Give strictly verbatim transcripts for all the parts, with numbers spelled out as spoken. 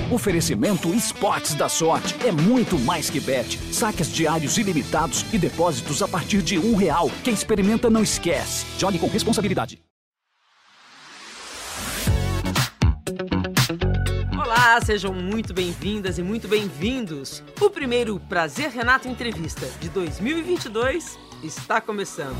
Oferecimento Esportes da Sorte. É muito mais que bet. Saques diários ilimitados e depósitos a partir de um real. Quem experimenta não esquece. Jogue com responsabilidade. Olá, sejam muito bem-vindas e muito bem-vindos. O primeiro Prazer Renato Entrevista de dois mil e vinte e dois está começando.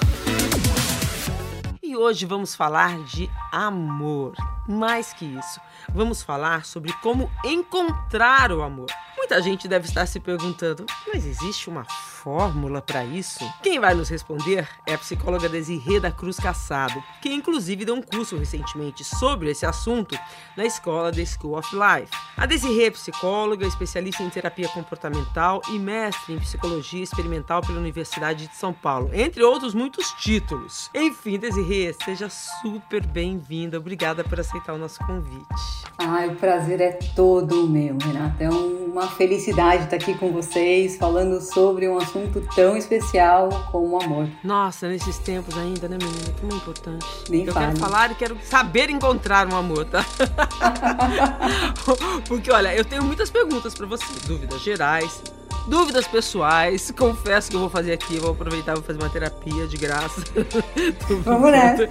E hoje vamos falar de amor. Mais que isso, vamos falar sobre como encontrar o amor. Muita gente deve estar se perguntando, mas existe uma fórmula para isso? Quem vai nos responder é a psicóloga Desirê da Cruz Cassado, que inclusive deu um curso recentemente sobre esse assunto na escola The School of Life. A Desirê é psicóloga, especialista em terapia comportamental e mestre em psicologia experimental pela Universidade de São Paulo, entre outros muitos títulos. Enfim, Desirê, seja super bem-vinda. Obrigada por aceitar o nosso convite. Ai, o prazer é todo meu, Renata. É uma felicidade estar aqui com vocês, falando sobre um assunto tão especial como o amor. Nossa, nesses tempos ainda, né, menina? Como é importante. Nem Eu fale. quero falar e quero saber encontrar um amor, tá? Porque, olha, eu tenho muitas perguntas pra você. Dúvidas gerais, dúvidas pessoais. Confesso que eu vou fazer aqui, eu vou aproveitar e vou fazer uma terapia de graça. Vamos nessa.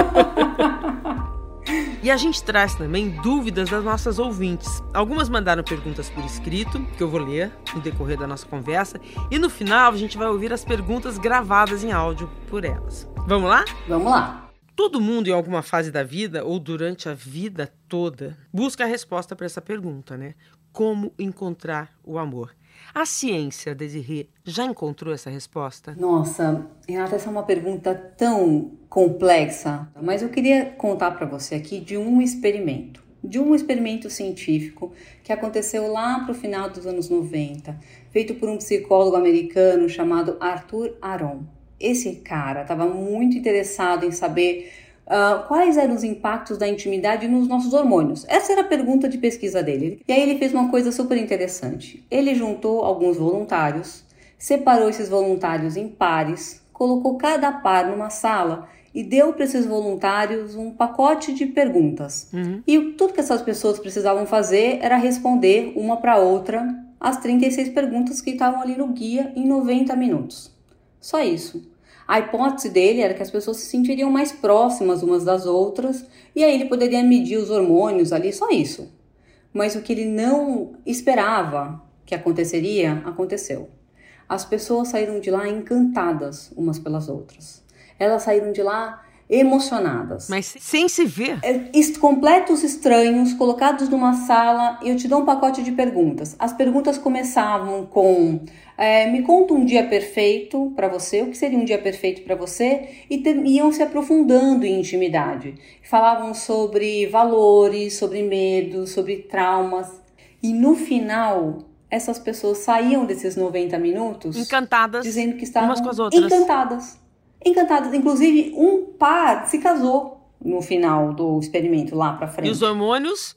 E a gente traz também dúvidas das nossas ouvintes. Algumas mandaram perguntas por escrito, que eu vou ler no decorrer da nossa conversa. E no final a gente vai ouvir as perguntas gravadas em áudio por elas. Vamos lá? Vamos lá. Todo mundo em alguma fase da vida, ou durante a vida toda, busca a resposta para essa pergunta, né? Como encontrar o amor? A ciência, Desirê, já encontrou essa resposta? Nossa, Renata, essa é uma pergunta tão complexa, mas eu queria contar para você aqui de um experimento, de um experimento científico que aconteceu lá para o final dos anos noventa, feito por um psicólogo americano chamado Arthur Aron. Esse cara estava muito interessado em saber Uh, quais eram os impactos da intimidade nos nossos hormônios. Essa era a pergunta de pesquisa dele. E aí ele fez uma coisa super interessante. Ele juntou alguns voluntários, separou esses voluntários em pares, colocou cada par numa sala e deu para esses voluntários um pacote de perguntas. Uhum. E tudo que essas pessoas precisavam fazer era responder uma para outra as trinta e seis perguntas que estavam ali no guia em noventa minutos. Só isso. A hipótese dele era que as pessoas se sentiriam mais próximas umas das outras e aí ele poderia medir os hormônios ali, só isso. Mas o que ele não esperava que aconteceria, aconteceu. As pessoas saíram de lá encantadas umas pelas outras. Elas saíram de lá emocionadas. Mas sem se ver. Completos estranhos, colocados numa sala, e eu te dou um pacote de perguntas. As perguntas começavam com... É, me conta um dia perfeito para você, o que seria um dia perfeito para você, e ter, iam se aprofundando em intimidade. Falavam sobre valores, sobre medos, sobre traumas. E no final, essas pessoas saíam desses noventa minutos... encantadas, dizendo que estavam umas com as outras. Encantadas. Encantadas. Inclusive, um par se casou no final do experimento, lá pra frente. E os hormônios?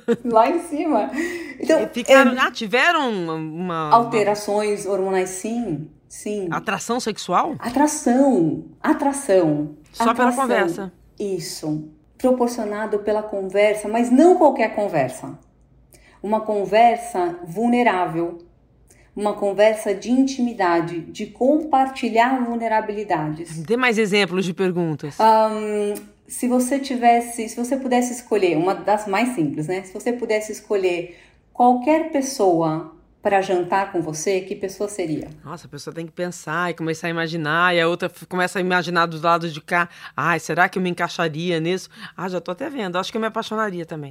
Lá em cima. Então, Ficaram, é, ah, tiveram uma, uma... alterações hormonais, sim. Sim. Atração sexual? Atração. Atração. Só atração. pela conversa. Isso. Proporcionado pela conversa, mas não qualquer conversa. Uma conversa vulnerável. Uma conversa de intimidade, de compartilhar vulnerabilidades. Dê mais exemplos de perguntas. Um, se você tivesse, se você pudesse escolher, uma das mais simples, né? Se você pudesse escolher qualquer pessoa para jantar com você, que pessoa seria? Nossa, a pessoa tem que pensar e começar a imaginar, e a outra começa a imaginar do lado de cá. Ai, será que eu me encaixaria nisso? Ah, já tô até vendo, acho que eu me apaixonaria também.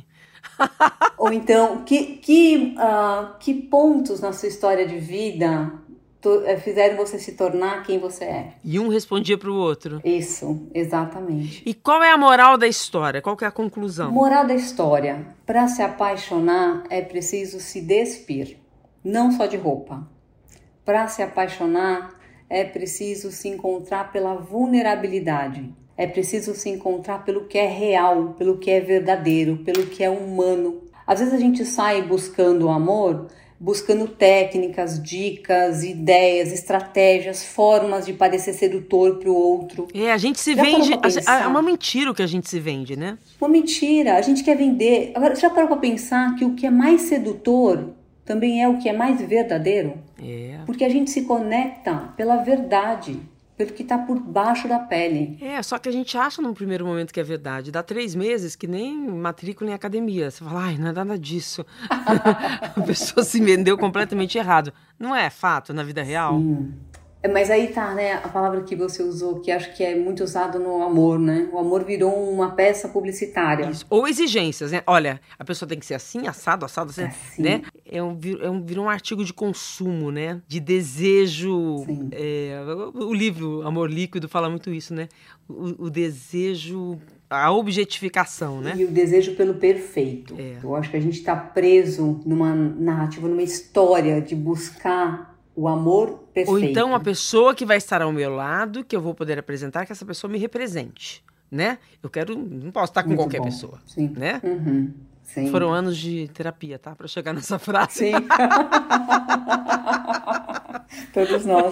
Ou então, que, que, uh, que pontos na sua história de vida to, fizeram você se tornar quem você é? E um respondia pro outro. Isso, exatamente. E qual é a moral da história? Qual que é a conclusão? Moral da história. Para se apaixonar é preciso se despir, não só de roupa. Para se apaixonar é preciso se encontrar pela vulnerabilidade. É preciso se encontrar pelo que é real, pelo que é verdadeiro, pelo que é humano. Às vezes a gente sai buscando o amor buscando técnicas, dicas, ideias, estratégias, formas de parecer sedutor para o outro. É, a gente se já vende... É uma mentira o que a gente se vende, né? Uma mentira, a gente quer vender. Agora, você já parou para pensar que o que é mais sedutor também é o que é mais verdadeiro? É. Porque a gente se conecta pela verdade, pelo que está por baixo da pele. É, só que a gente acha num primeiro momento que é verdade. Dá três meses que nem matrícula em academia. Você fala, ai, não é nada disso. A pessoa se vendeu completamente errado. Não é fato na vida real? Sim. Mas aí tá, né, a palavra que você usou, que acho que é muito usado no amor, né? O amor virou uma peça publicitária. Isso. Ou exigências, né? Olha, a pessoa tem que ser assim, assado, assado, assim, assim. né? É um, é um, virou um artigo de consumo, né? De desejo. É, o livro Amor Líquido fala muito isso, né? O, o desejo, a objetificação, né? E o desejo pelo perfeito. É. Eu acho que a gente tá preso numa narrativa, numa história de buscar o amor perfeito. Ou então a pessoa que vai estar ao meu lado, que eu vou poder apresentar, que essa pessoa me represente, né? Eu quero, não posso estar com muito qualquer bom. pessoa, Sim. né? Uhum. Sim. Foram anos de terapia, tá? Pra chegar nessa frase. Sim. Todos nós.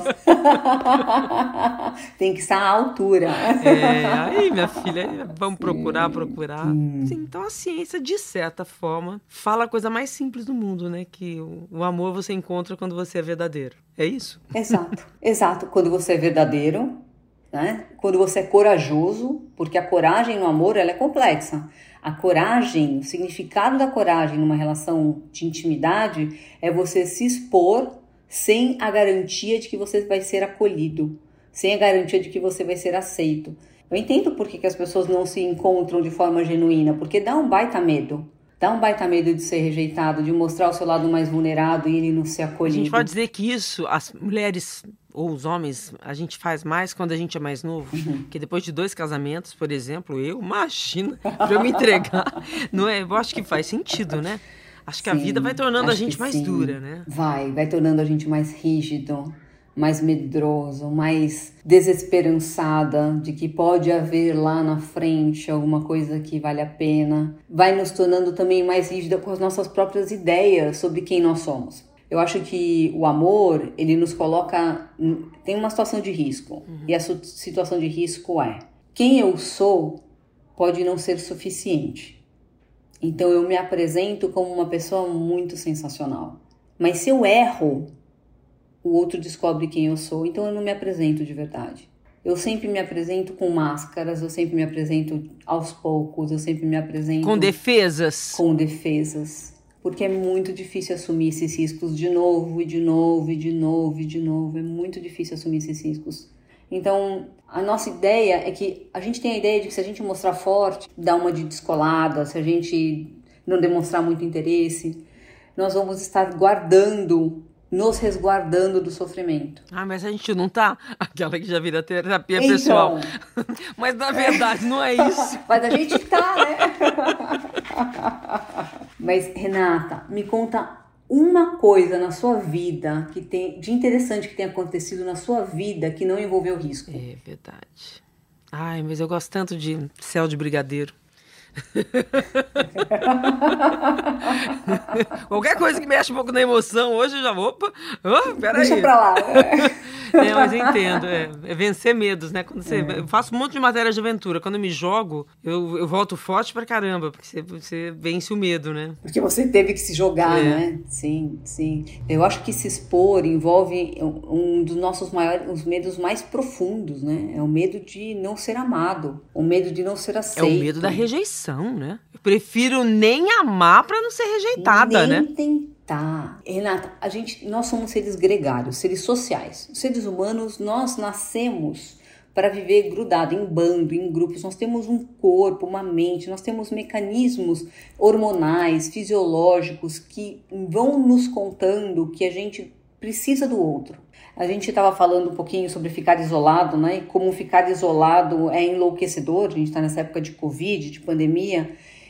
Tem que estar à altura. É, aí, minha filha, vamos procurar, procurar. Sim. Sim, então a ciência, de certa forma, fala a coisa mais simples do mundo, né? Que o, o amor você encontra quando você é verdadeiro. É isso? Exato. Exato. Quando você é verdadeiro, né? Quando você é corajoso, porque a coragem no amor, ela é complexa. A coragem, o significado da coragem numa relação de intimidade é você se expor sem a garantia de que você vai ser acolhido, sem a garantia de que você vai ser aceito. Eu entendo por que, que as pessoas não se encontram de forma genuína, porque dá um baita medo. Dá um baita medo de ser rejeitado, de mostrar o seu lado mais vulnerável e ele não ser acolhido. A gente pode dizer que isso, as mulheres ou os homens, a gente faz mais quando a gente é mais novo. Uhum. Porque depois de dois casamentos, por exemplo, eu, imagina, pra eu me entregar. Não é? Eu acho que faz sentido, né? Acho que sim, a vida vai tornando a gente mais sim. dura, né? Vai, vai tornando a gente mais rígido, mais medroso, mais desesperançada de que pode haver lá na frente alguma coisa que vale a pena. Vai nos tornando também mais rígida com as nossas próprias ideias sobre quem nós somos. Eu acho que o amor, ele nos coloca... Tem uma situação de risco. Uhum. E a situação de risco é... Quem eu sou pode não ser suficiente. Então eu me apresento como uma pessoa muito sensacional. Mas se eu erro, o outro descobre quem eu sou. Então eu não me apresento de verdade. Eu sempre me apresento com máscaras, eu sempre me apresento aos poucos, eu sempre me apresento... Com defesas. Com defesas. Porque é muito difícil assumir esses riscos de novo, e de novo, e de novo, e de novo. É muito difícil assumir esses riscos. Então, a nossa ideia é que a gente tem a ideia de que se a gente mostrar forte, dar uma de descolada, se a gente não demonstrar muito interesse, nós vamos estar guardando, nos resguardando do sofrimento. Ah, mas a gente não tá? Aquela que já vira terapia então, pessoal. Mas na verdade não é isso. Mas a gente tá, né? Mas, Renata, me conta uma coisa na sua vida que tem de interessante que tenha acontecido na sua vida que não envolveu risco. É verdade. Ai, mas eu gosto tanto de céu de brigadeiro. Qualquer coisa que mexe um pouco na emoção hoje eu já vou. Opa, oh, peraí. Deixa pra lá. É, mas eu entendo. É, é vencer medos, né? Quando você, é. Eu faço um monte de matéria de aventura. Quando eu me jogo, eu, eu volto forte pra caramba, porque você, você vence o medo, né? Porque você teve que se jogar, é. né? Sim, sim. Eu acho que se expor envolve um dos nossos maiores, os medos mais profundos, né? É o medo de não ser amado, o medo de não ser aceito. É o medo da rejeição, né? Eu prefiro nem amar pra não ser rejeitada, nem né? Tentar. Tá. Renata, a gente, nós somos seres gregários, seres sociais. Os seres humanos, nós nascemos para viver grudado em bando, em grupos. Nós temos um corpo, uma mente, nós temos mecanismos hormonais, fisiológicos que vão nos contando que a gente precisa do outro. A gente estava falando um pouquinho sobre ficar isolado, né? E como ficar isolado é enlouquecedor. A gente está nessa época de Covid, de pandemia.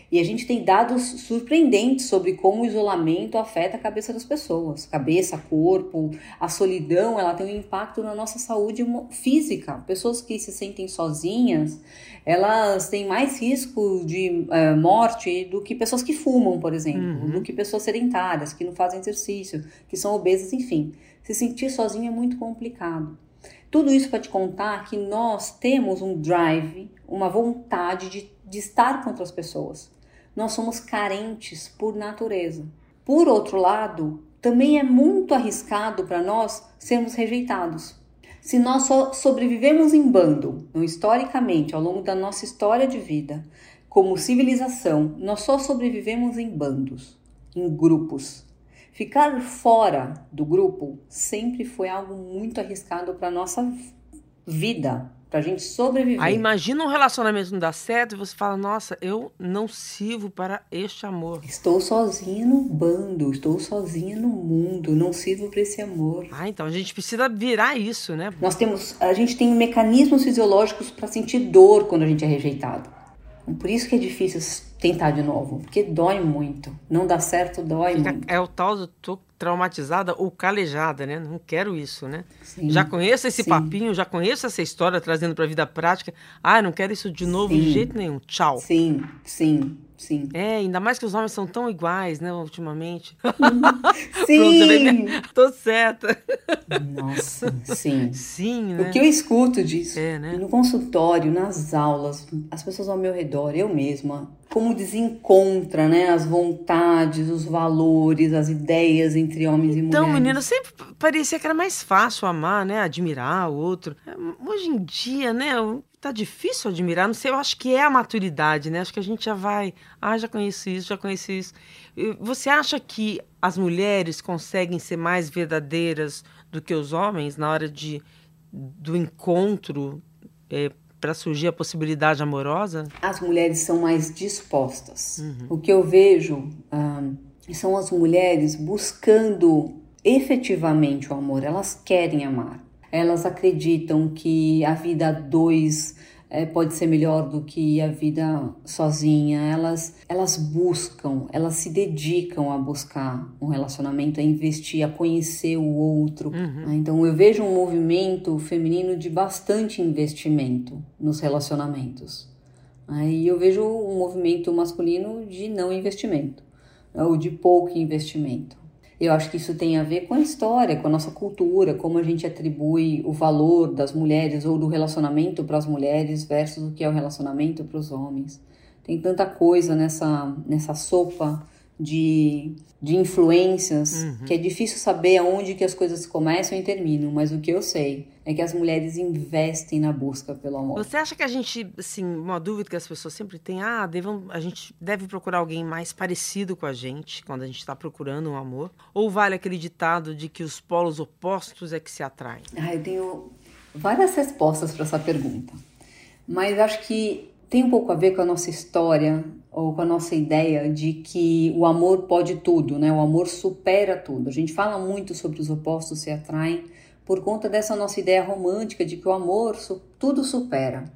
E a gente tem dados surpreendentes sobre como o isolamento afeta a cabeça das pessoas. Cabeça, corpo, a solidão, ela tem um impacto na nossa saúde física. Pessoas que se sentem sozinhas, elas têm mais risco de uh, morte do que pessoas que fumam, por exemplo, uhum. do que pessoas sedentárias, que não fazem exercício, que são obesas, enfim. Se sentir sozinho é muito complicado. Tudo isso para te contar que nós temos um drive, uma vontade de, de estar com outras pessoas. Nós somos carentes por natureza. Por outro lado, também é muito arriscado para nós sermos rejeitados. Se nós só sobrevivemos em bando, então, historicamente, ao longo da nossa história de vida, como civilização, nós só sobrevivemos em bandos, em grupos. Ficar fora do grupo sempre foi algo muito arriscado para a nossa vida, para a gente sobreviver. Aí imagina um relacionamento não dá certo e você fala, nossa, eu não sirvo para este amor. Estou sozinha no bando, estou sozinha no mundo, não sirvo para esse amor. Ah, então a gente precisa virar isso, né? Nós temos, a gente tem mecanismos fisiológicos para sentir dor quando a gente é rejeitado. Por isso que é difícil tentar de novo, porque dói muito. Não dá certo, dói Fica, muito. É o tal do tô traumatizada ou calejada, né? Não quero isso, né? Sim, já conheço esse sim. papinho, já conheço essa história trazendo para a vida prática. Ah, não quero isso de novo Sim. de jeito nenhum. Tchau. Sim, sim, sim. É, ainda mais que os homens são tão iguais, né, ultimamente. Sim! Pronto, tô certa. Nossa, sim. Sim, né? O que eu escuto disso, é, né? no consultório, nas aulas, as pessoas ao meu redor, eu mesma, como desencontra, né, as vontades, os valores, as ideias entre homens então, e mulheres. Então, menina, sempre parecia que era mais fácil amar, né, admirar o outro. Hoje em dia, né, tá difícil admirar, não sei, eu acho que é a maturidade, né, acho que a gente já vai, ah, já conheço isso, já conheço isso. Você acha que as mulheres conseguem ser mais verdadeiras do que os homens na hora de, do encontro, é, para surgir a possibilidade amorosa? As mulheres são mais dispostas. Uhum. O que eu vejo ah, são as mulheres buscando efetivamente o amor. Elas querem amar. Elas acreditam que a vida a dois é, pode ser melhor do que a vida sozinha. Elas, elas buscam, elas se dedicam a buscar um relacionamento, a investir, a conhecer o outro. Uhum. Então eu vejo um movimento feminino de bastante investimento nos relacionamentos. Aí eu vejo um movimento masculino de não investimento, ou de pouco investimento. Eu acho que isso tem a ver com a história, com a nossa cultura, como a gente atribui o valor das mulheres ou do relacionamento para as mulheres versus o que é o relacionamento para os homens. Tem tanta coisa nessa, nessa sopa de, de influências uhum. que é difícil saber aonde que as coisas começam e terminam, mas o que eu sei é que as mulheres investem na busca pelo amor. Você acha que a gente, assim, uma dúvida que as pessoas sempre têm, ah, devam, a gente deve procurar alguém mais parecido com a gente quando a gente está procurando um amor? Ou vale aquele ditado de que os polos opostos é que se atraem? Ah, eu tenho várias respostas para essa pergunta, mas acho que tem um pouco a ver com a nossa história ou com a nossa ideia de que o amor pode tudo, né? O amor supera tudo. A gente fala muito sobre os opostos se atraem por conta dessa nossa ideia romântica de que o amor tudo supera.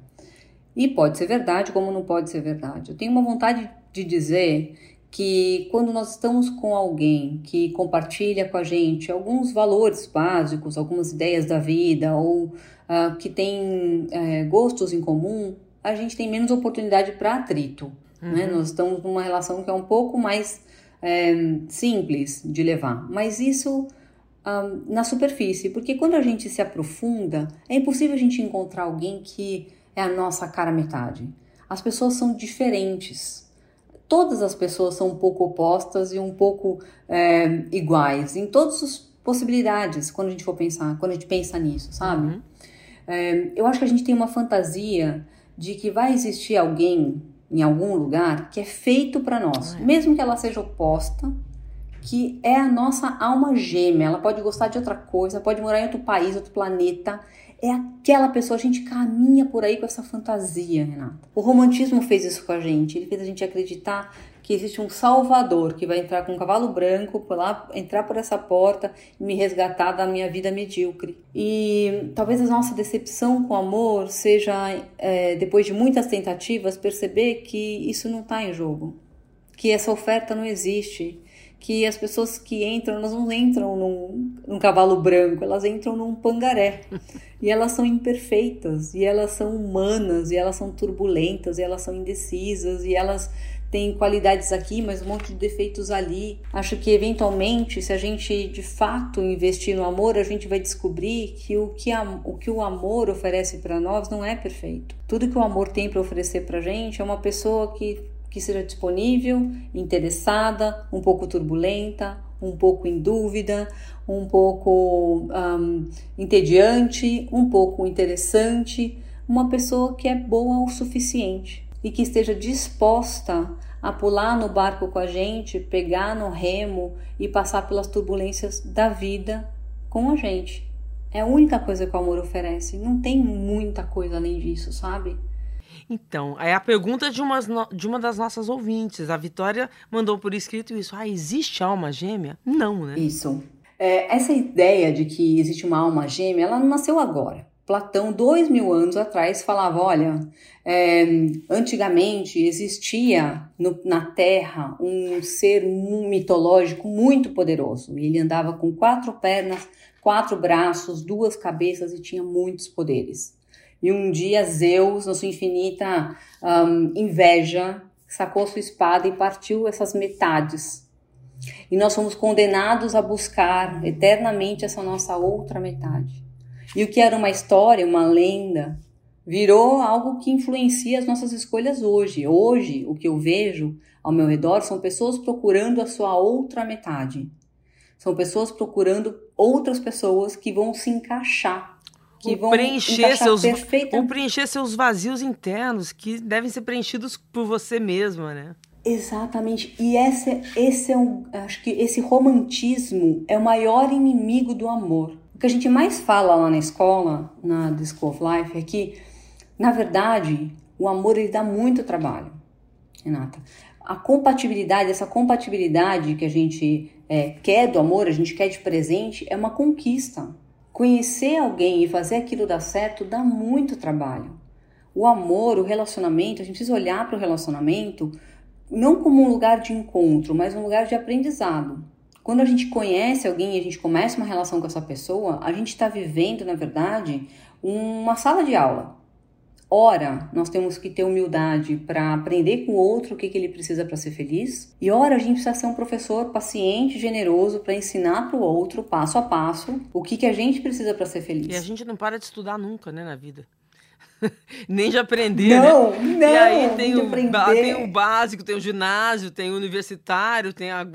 E pode ser verdade, como não pode ser verdade. Eu tenho uma vontade de dizer que quando nós estamos com alguém que compartilha com a gente alguns valores básicos, algumas ideias da vida ou uh, que tem uh, gostos em comum, a gente tem menos oportunidade para atrito. Uhum. Né? Nós estamos numa relação que é um pouco mais é, simples de levar. Mas isso um, na superfície, porque quando a gente se aprofunda, é impossível a gente encontrar alguém que é a nossa cara metade. As pessoas são diferentes. Todas as pessoas são um pouco opostas e um pouco é, iguais, em todas as possibilidades, quando a gente for pensar, quando a gente pensa nisso, sabe? Uhum. É, eu acho que a gente tem uma fantasia de que vai existir alguém em algum lugar que é feito para nós, é. mesmo que ela seja oposta, que é a nossa alma gêmea. Ela pode gostar de outra coisa, pode morar em outro país, outro planeta. É aquela pessoa, a gente caminha por aí com essa fantasia, Renata. O romantismo fez isso com a gente, ele fez a gente acreditar que que existe um salvador que vai entrar com um cavalo branco, por lá, entrar por essa porta e me resgatar da minha vida medíocre. E talvez a nossa decepção com o amor seja, é, depois de muitas tentativas, perceber que isso não está em jogo, que essa oferta não existe, que as pessoas que entram, elas não entram num, num cavalo branco, elas entram num pangaré. E elas são imperfeitas, e elas são humanas, e elas são turbulentas, e elas são indecisas, e elas têm qualidades aqui, mas um monte de defeitos ali. Acho que, eventualmente, se a gente, de fato, investir no amor, a gente vai descobrir que o que, a, o, que o amor oferece para nós não é perfeito. Tudo que o amor tem para oferecer para a gente é uma pessoa que que seja disponível, interessada, um pouco turbulenta, um pouco em dúvida, um pouco um, entediante, um pouco interessante, uma pessoa que é boa o suficiente e que esteja disposta a pular no barco com a gente, pegar no remo e passar pelas turbulências da vida com a gente. É a única coisa que o amor oferece, não tem muita coisa além disso, sabe? Então, é a pergunta de, umas no... de uma das nossas ouvintes. A Vitória mandou por escrito isso. Ah, existe alma gêmea? Não, né? Isso. É, essa ideia de que existe uma alma gêmea, ela não nasceu agora. Platão, dois mil anos atrás, falava, olha, é, antigamente existia no, na Terra um ser mitológico muito poderoso. Ele andava com quatro pernas, quatro braços, duas cabeças e tinha muitos poderes. E um dia Zeus, na sua infinita um, inveja, sacou sua espada e partiu essas metades. E nós fomos condenados a buscar eternamente essa nossa outra metade. E o que era uma história, uma lenda, virou algo que influencia as nossas escolhas hoje. Hoje, o que eu vejo ao meu redor são pessoas procurando a sua outra metade. São pessoas procurando outras pessoas que vão se encaixar. Que vão preencher seus, ou preencher seus vazios internos, que devem ser preenchidos por você mesma, né? Exatamente. E esse, esse é um, acho que esse romantismo é o maior inimigo do amor. O que a gente mais fala lá na escola, na The School of Life, é que, na verdade, o amor ele dá muito trabalho, Renata. A compatibilidade, essa compatibilidade que a gente é, quer do amor, a gente quer de presente, é uma conquista. Conhecer alguém e fazer aquilo dar certo dá muito trabalho. O amor, o relacionamento, a gente precisa olhar para o relacionamento não como um lugar de encontro, mas um lugar de aprendizado. Quando a gente conhece alguém e a gente começa uma relação com essa pessoa, a gente está vivendo, na verdade, uma sala de aula. Ora, nós temos que ter humildade para aprender com o outro o que, que ele precisa para ser feliz. E ora, a gente precisa ser um professor paciente, generoso, para ensinar para o outro, passo a passo, o que, que a gente precisa para ser feliz. E a gente não para de estudar nunca, né, na vida. Nem de aprender, não, né? Não, e aí tem o, aprender. tem o básico, tem o ginásio, tem o universitário, tem a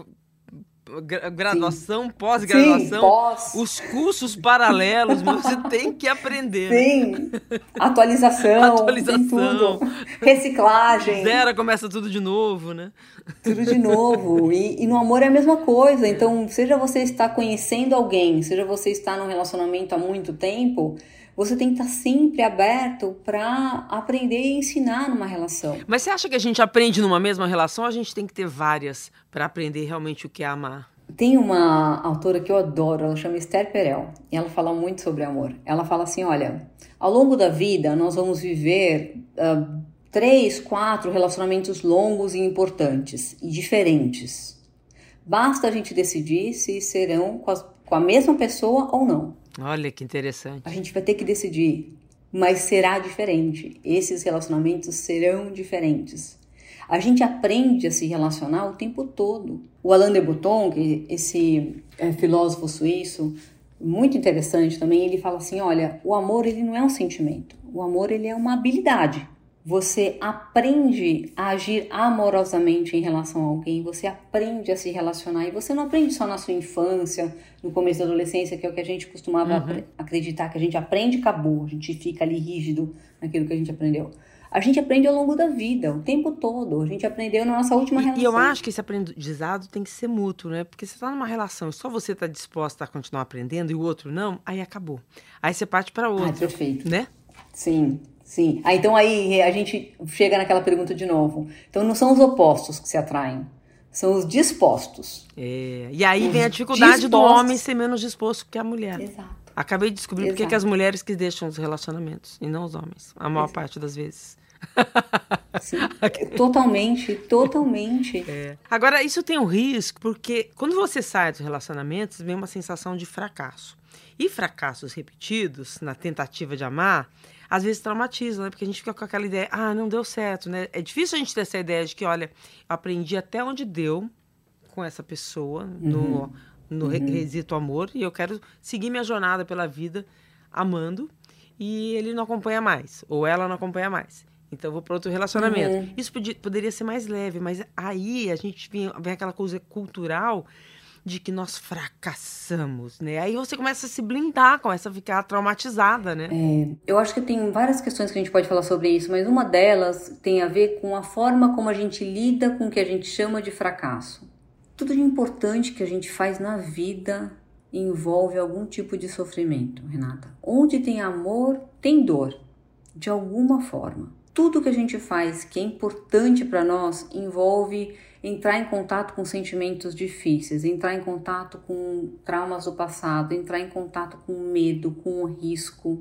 graduação, Sim. pós-graduação, Sim, pós. Os cursos paralelos, mas você tem que aprender. Sim, né? Atualização, Atualização. Tudo. Reciclagem. Zero, começa tudo de novo, né? Tudo de novo. E, e no amor é a mesma coisa. Então, seja você estar conhecendo alguém, seja você estar num relacionamento há muito tempo, você tem que estar sempre aberto para aprender e ensinar numa relação. Mas você acha que a gente aprende numa mesma relação ou a gente tem que ter várias para aprender realmente o que é amar? Tem uma autora que eu adoro, ela chama Esther Perel, e ela fala muito sobre amor. Ela fala assim, olha, ao longo da vida nós vamos viver uh, três, quatro relacionamentos longos e importantes e diferentes. Basta a gente decidir se serão com, as, com a mesma pessoa ou não. Olha que interessante. A gente vai ter que decidir, mas será diferente. Esses relacionamentos serão diferentes. A gente aprende a se relacionar o tempo todo. O Alain de Botton, esse é, filósofo suíço, muito interessante também, ele fala assim, olha, o amor ele não é um sentimento. O amor ele é uma habilidade. Você aprende a agir amorosamente em relação a alguém, você aprende a se relacionar, e você não aprende só na sua infância, no começo da adolescência, que é o que a gente costumava uhum. acreditar, que a gente aprende e acabou, a gente fica ali rígido naquilo que a gente aprendeu. A gente aprende ao longo da vida, o tempo todo, a gente aprendeu na nossa última e, relação. E eu acho que esse aprendizado tem que ser mútuo, né? Porque você está numa relação e só você está disposta a continuar aprendendo e o outro não, aí acabou. Aí você parte para outro. Ah, perfeito. Né? Sim, Sim. Ah, então aí a gente chega naquela pergunta de novo. Então não são os opostos que se atraem, são os dispostos. É. E aí os vem a dificuldade dispostos... do homem ser menos disposto que a mulher. Exato. Acabei de descobrir porque que as mulheres que deixam os relacionamentos e não os homens, a maior Exato. parte das vezes. Sim, totalmente, totalmente. É. Agora, isso tem um risco, porque quando você sai dos relacionamentos, vem uma sensação de fracasso. E fracassos repetidos, na tentativa de amar, às vezes traumatizam, né? Porque a gente fica com aquela ideia, ah, não deu certo, né? É difícil a gente ter essa ideia de que, olha, eu aprendi até onde deu com essa pessoa, uhum. no, no uhum. quesito amor, e eu quero seguir minha jornada pela vida amando, e ele não acompanha mais, ou ela não acompanha mais. Então eu vou para outro relacionamento. Uhum. Isso podia, poderia ser mais leve, mas aí a gente vem, vem aquela coisa cultural de que nós fracassamos, né? Aí você começa a se blindar, começa a ficar traumatizada, né? É, eu acho que tem várias questões que a gente pode falar sobre isso, mas uma delas tem a ver com a forma como a gente lida com o que a gente chama de fracasso. Tudo de importante que a gente faz na vida envolve algum tipo de sofrimento, Renata. Onde tem amor, tem dor, de alguma forma. Tudo que a gente faz que é importante para nós envolve entrar em contato com sentimentos difíceis, entrar em contato com traumas do passado, entrar em contato com medo, com o risco.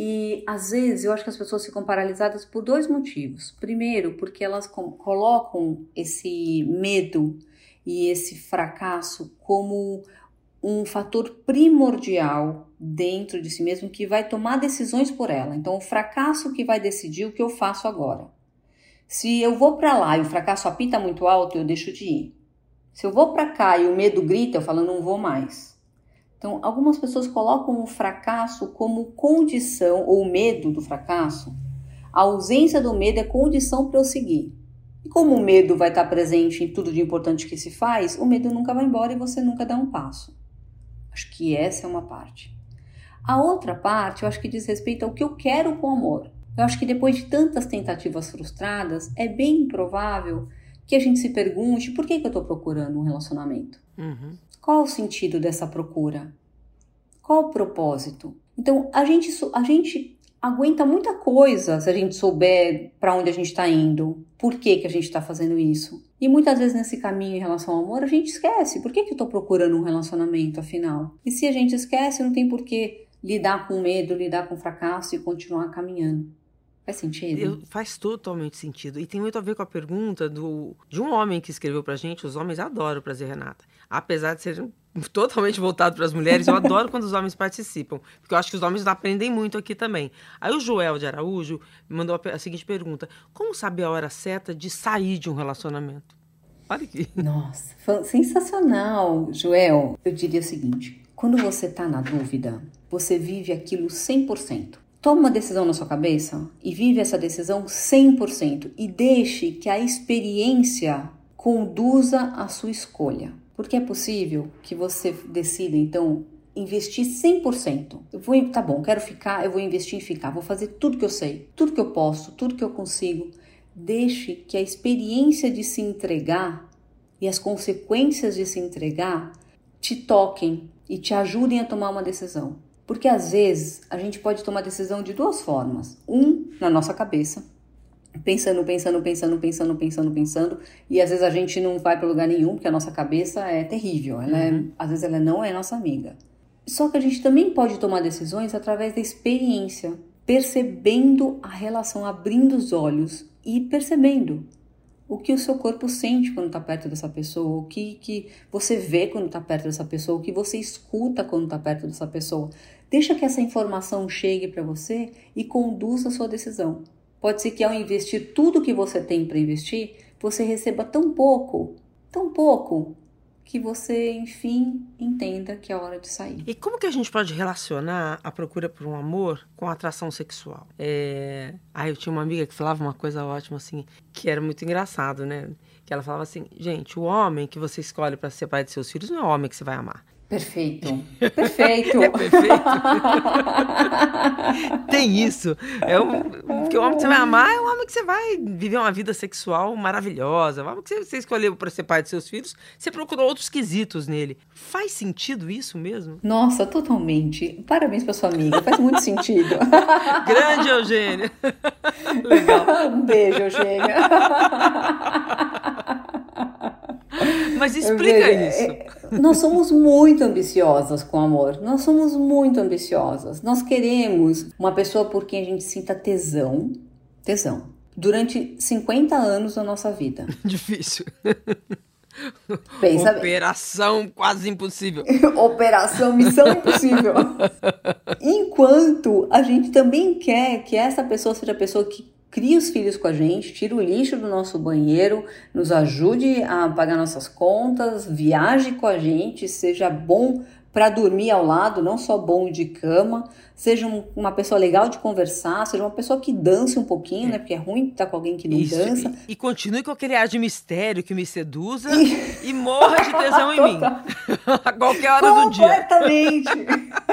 E às vezes eu acho que as pessoas ficam paralisadas por dois motivos. Primeiro, porque elas colocam esse medo e esse fracasso como um fator primordial dentro de si mesmo que vai tomar decisões por ela. Então, o fracasso que vai decidir o que eu faço agora. Se eu vou para lá e o fracasso apita muito alto, eu deixo de ir. Se eu vou para cá e o medo grita, eu falo, não vou mais. Então, algumas pessoas colocam o fracasso como condição, ou o medo do fracasso. A ausência do medo é condição para eu seguir. E como o medo vai estar presente em tudo de importante que se faz, o medo nunca vai embora e você nunca dá um passo. Acho que essa é uma parte. A outra parte, eu acho que diz respeito ao que eu quero com o amor. Eu acho que depois de tantas tentativas frustradas, é bem improvável que a gente se pergunte por que, que eu estou procurando um relacionamento? Uhum. Qual o sentido dessa procura? Qual o propósito? Então, a gente, a gente aguenta muita coisa se a gente souber para onde a gente está indo, por que, que a gente está fazendo isso. E muitas vezes nesse caminho em relação ao amor, a gente esquece. Por que, que eu estou procurando um relacionamento, afinal? E se a gente esquece, não tem por que lidar com medo, lidar com fracasso e continuar caminhando. Faz sentido? Eu, faz totalmente sentido. E tem muito a ver com a pergunta do, de um homem que escreveu pra gente. Os homens adoram o Prazer, Renata. Apesar de serem totalmente voltados para as mulheres, eu adoro quando os homens participam. Porque eu acho que os homens aprendem muito aqui também. Aí o Joel de Araújo mandou a, a seguinte pergunta. Como saber a hora certa de sair de um relacionamento? Olha aqui. Nossa, sensacional, Joel. Eu diria o seguinte. Quando você tá na dúvida, você vive aquilo cem por cento. Toma uma decisão na sua cabeça e vive essa decisão cem por cento e deixe que a experiência conduza a sua escolha. Porque é possível que você decida, então, investir cem por cento. Eu vou, tá bom, quero ficar, eu vou investir em ficar, vou fazer tudo que eu sei, tudo que eu posso, tudo que eu consigo. Deixe que a experiência de se entregar e as consequências de se entregar te toquem e te ajudem a tomar uma decisão. Porque às vezes a gente pode tomar decisão de duas formas. Um, na nossa cabeça, pensando, pensando, pensando, pensando, pensando, pensando, e às vezes a gente não vai para lugar nenhum, porque a nossa cabeça é terrível, ela uhum. é, às vezes ela não é nossa amiga. Só que a gente também pode tomar decisões através da experiência, percebendo a relação, abrindo os olhos e percebendo o que o seu corpo sente quando está perto dessa pessoa, o que, que você vê quando está perto dessa pessoa, o que você escuta quando está perto dessa pessoa. Deixa que essa informação chegue para você e conduza a sua decisão. Pode ser que ao investir tudo que você tem para investir, você receba tão pouco, tão pouco, que você, enfim, entenda que é hora de sair. E como que a gente pode relacionar a procura por um amor com a atração sexual? É... Ah, eu tinha uma amiga que falava uma coisa ótima, assim, que era muito engraçado, né? Que ela falava assim, gente, o homem que você escolhe para ser pai de seus filhos não é o homem que você vai amar. Perfeito. Perfeito. É perfeito. Tem isso. É um, porque o homem que você vai amar é o homem que você vai viver uma vida sexual maravilhosa. O homem que você, você escolheu para ser pai de seus filhos, você procurou outros quesitos nele. Faz sentido isso mesmo? Nossa, totalmente. Parabéns para sua amiga. Faz muito sentido. Grande Eugênia. Legal. Um beijo, Eugênia. Mas explica isso. Nós somos muito ambiciosas com o amor. Nós somos muito ambiciosas. Nós queremos uma pessoa por quem a gente sinta tesão. Tesão. Durante cinquenta anos da nossa vida. Difícil. Pensa Operação bem. Quase impossível. Operação Missão Impossível. Enquanto a gente também quer que essa pessoa seja a pessoa que cria os filhos com a gente, tira o lixo do nosso banheiro, nos ajude a pagar nossas contas, viaje com a gente, seja bom para dormir ao lado, não só bom de cama, seja um, uma pessoa legal de conversar, seja uma pessoa que dance um pouquinho, é. né? Porque é ruim estar com alguém que não Isso, dança. E, e continue com aquele ar de mistério que me seduza e, e morra de tesão em mim. A qualquer hora do dia. Completamente.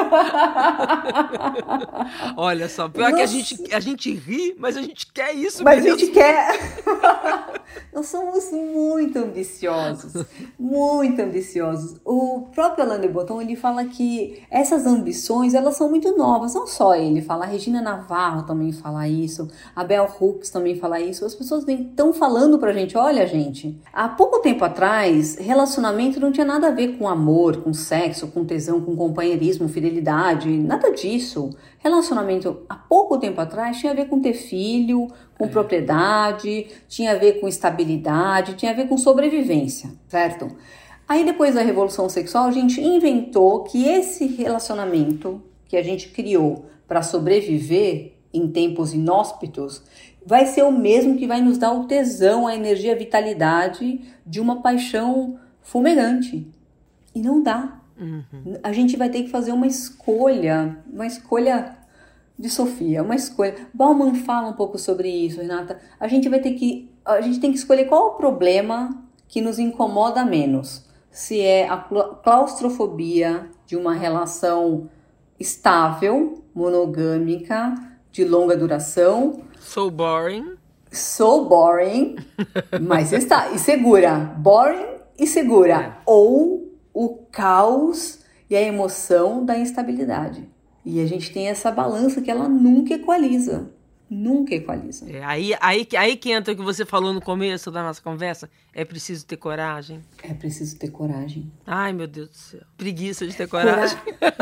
Olha só, pior Nossa. que a gente, a gente ri, mas a gente quer isso Mas mesmo. a gente quer. Nós somos muito ambiciosos, muito ambiciosos. O próprio Alain de Botton, ele fala que essas ambições, elas são muito novas, não só ele fala, a Regina Navarro também fala isso, a Bell Hooks também fala isso, as pessoas estão falando pra gente, olha gente, há pouco tempo atrás, relacionamento não tinha nada a ver com amor, com sexo, com tesão, com companheirismo, fidelidade, nada disso. Relacionamento, há pouco tempo atrás, tinha a ver com ter filho, com é. propriedade, tinha a ver com estabilidade, tinha a ver com sobrevivência, certo? Aí depois da Revolução Sexual, a gente inventou que esse relacionamento que a gente criou para sobreviver em tempos inóspitos vai ser o mesmo que vai nos dar o tesão, a energia, a vitalidade de uma paixão fumegante. E não dá. Uhum. A gente vai ter que fazer uma escolha, uma escolha de Sofia, uma escolha. Bauman fala um pouco sobre isso, Renata. A gente vai ter que, a gente tem que escolher qual é o problema que nos incomoda menos. Se é a claustrofobia de uma relação estável, monogâmica, de longa duração. So boring. So boring, mas está e segura. Boring e segura. É. Ou o caos e a emoção da instabilidade. E a gente tem essa balança que ela nunca equaliza. Nunca equaliza. É, aí, aí, aí que entra o que você falou no começo da nossa conversa. É preciso ter coragem. É preciso ter coragem. Ai, meu Deus do céu. Preguiça de ter coragem.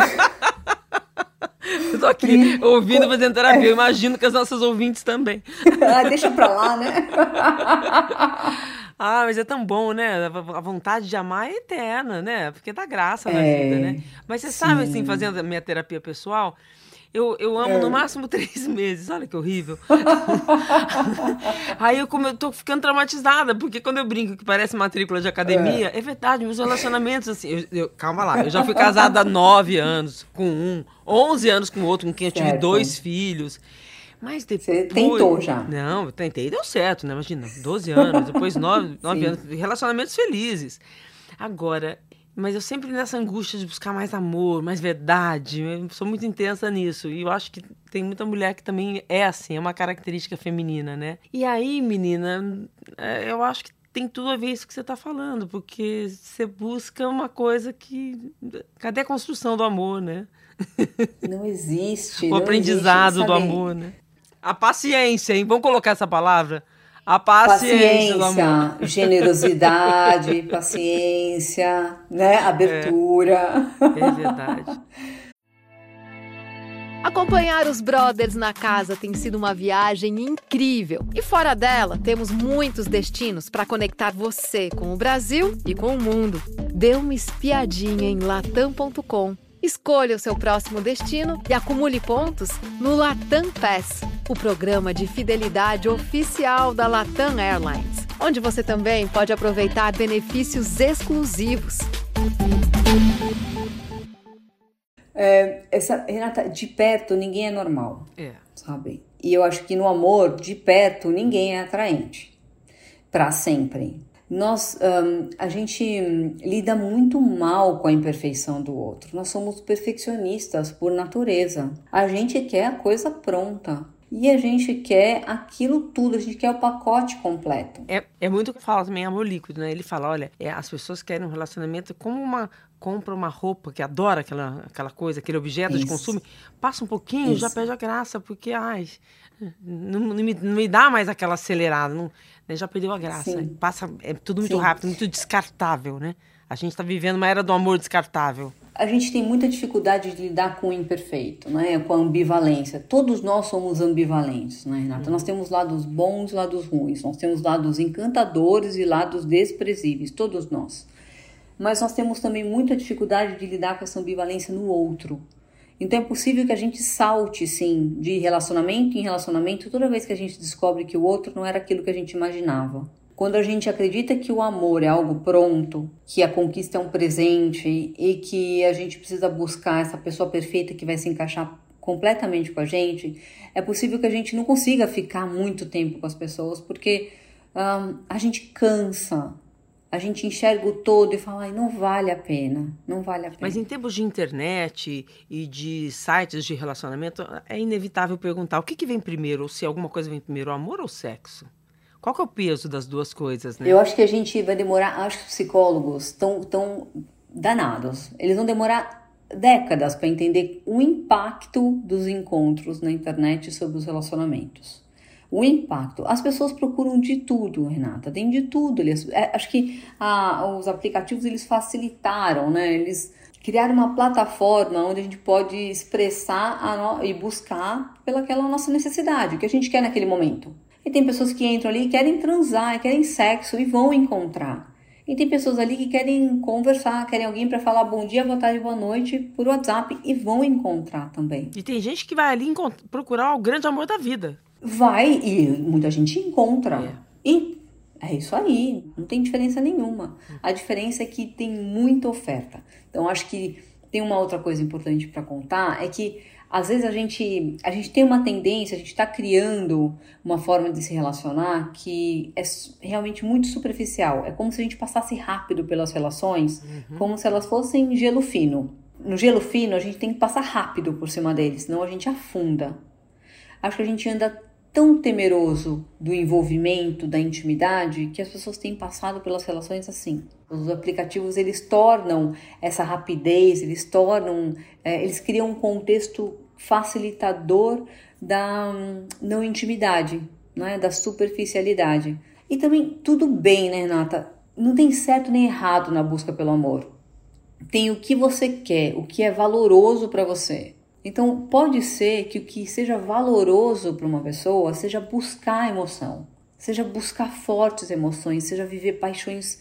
Eu tô aqui Pre... ouvindo, fazendo terapia. Eu imagino que as nossas ouvintes também. Ah, deixa pra lá, né? Ah, mas é tão bom, né? A vontade de amar é eterna, né? Porque dá graça na é, vida, né? Mas você sim. sabe, assim, fazendo a minha terapia pessoal, eu, eu amo é. no máximo três meses. Olha que horrível. Aí eu, como eu tô ficando traumatizada, porque quando eu brinco que parece matrícula de academia, é, é verdade, meus relacionamentos, assim... Eu, eu, calma lá, eu já fui casada há nove anos com um, onze anos com outro, com quem eu tive certo. dois filhos... Mas depois... Você tentou já. Não, eu tentei e deu certo, né? Imagina, doze anos, depois nove, nove anos, relacionamentos felizes. Agora, mas eu sempre nessa angústia de buscar mais amor, mais verdade, eu sou muito intensa nisso. E eu acho que tem muita mulher que também é assim, é uma característica feminina, né? E aí, menina, eu acho que tem tudo a ver isso que você está falando, porque você busca uma coisa que... Cadê a construção do amor, né? Não existe. O não aprendizado existe, do amor, né? A paciência, hein? Vamos colocar essa palavra? A paciência, paciência do amor. Generosidade, paciência, né? Abertura. É, é verdade. Acompanhar os brothers na casa tem sido uma viagem incrível. E fora dela, temos muitos destinos para conectar você com o Brasil e com o mundo. Dê uma espiadinha em latam ponto com. Escolha o seu próximo destino e acumule pontos no Latam Pass, o programa de fidelidade oficial da Latam Airlines, onde você também pode aproveitar benefícios exclusivos. É, essa, Renata, de perto ninguém é normal, é. sabe? E eu acho que no amor, de perto, ninguém é atraente. Pra sempre. Nós, um, a gente lida muito mal com a imperfeição do outro. Nós somos perfeccionistas por natureza. A gente quer a coisa pronta. E a gente quer aquilo tudo, a gente quer o pacote completo. É, é muito o que fala também amor líquido, né? Ele fala, olha, é, as pessoas querem um relacionamento como uma... compra uma roupa que adora aquela, aquela coisa, aquele objeto Isso. de consumo, passa um pouquinho, Isso. já perde a graça, porque ai, não, não, me, não me dá mais aquela acelerada, não, né, já perdeu a graça. Sim. Passa, é tudo muito Sim. rápido, muito descartável, né? A gente está vivendo uma era do amor descartável. A gente tem muita dificuldade de lidar com o imperfeito, né? Com a ambivalência. Todos nós somos ambivalentes, né, Renata? Uhum. Nós temos lados bons e lados ruins, nós temos lados encantadores e lados desprezíveis, todos nós. Mas nós temos também muita dificuldade de lidar com essa ambivalência no outro. Então é possível que a gente salte, sim, de relacionamento em relacionamento toda vez que a gente descobre que o outro não era aquilo que a gente imaginava. Quando a gente acredita que o amor é algo pronto, que a conquista é um presente e que a gente precisa buscar essa pessoa perfeita que vai se encaixar completamente com a gente, é possível que a gente não consiga ficar muito tempo com as pessoas, porque um, a gente cansa. A gente enxerga o todo e fala, ai, não vale a pena, não vale a pena. Mas em tempos de internet e de sites de relacionamento, é inevitável perguntar o que, que vem primeiro, ou se alguma coisa vem primeiro, o amor ou o sexo? Qual que é o peso das duas coisas, né? Eu acho que a gente vai demorar, acho que os psicólogos estão tão danados. Eles vão demorar décadas para entender o impacto dos encontros na internet sobre os relacionamentos. O impacto. As pessoas procuram de tudo, Renata, tem de tudo. Eles, é, acho que a, os aplicativos eles facilitaram, né? Eles criaram uma plataforma onde a gente pode expressar a no, e buscar pelaquela nossa necessidade, o que a gente quer naquele momento. E tem pessoas que entram ali e querem transar, querem sexo e vão encontrar. E tem pessoas ali que querem conversar, querem alguém para falar bom dia, boa tarde, boa noite por WhatsApp e vão encontrar também. E tem gente que vai ali procurar o grande amor da vida. Vai, e muita gente encontra. É. E é isso aí, não tem diferença nenhuma. A diferença é que tem muita oferta. Então, acho que tem uma outra coisa importante para contar, é que às vezes a gente, a gente tem uma tendência, a gente está criando uma forma de se relacionar que é realmente muito superficial. É como se a gente passasse rápido pelas relações, uhum. como se elas fossem gelo fino. No gelo fino, a gente tem que passar rápido por cima deles, senão a gente afunda. Acho que a gente anda tão temeroso do envolvimento, da intimidade, que as pessoas têm passado pelas relações assim. Os aplicativos, eles tornam essa rapidez, eles tornam, é, eles criam um contexto facilitador da hum, não intimidade, né, da superficialidade. E também tudo bem, né, Renata? Não tem certo nem errado na busca pelo amor. Tem o que você quer, o que é valoroso para você. Então, pode ser que o que seja valoroso para uma pessoa seja buscar emoção, seja buscar fortes emoções, seja viver paixões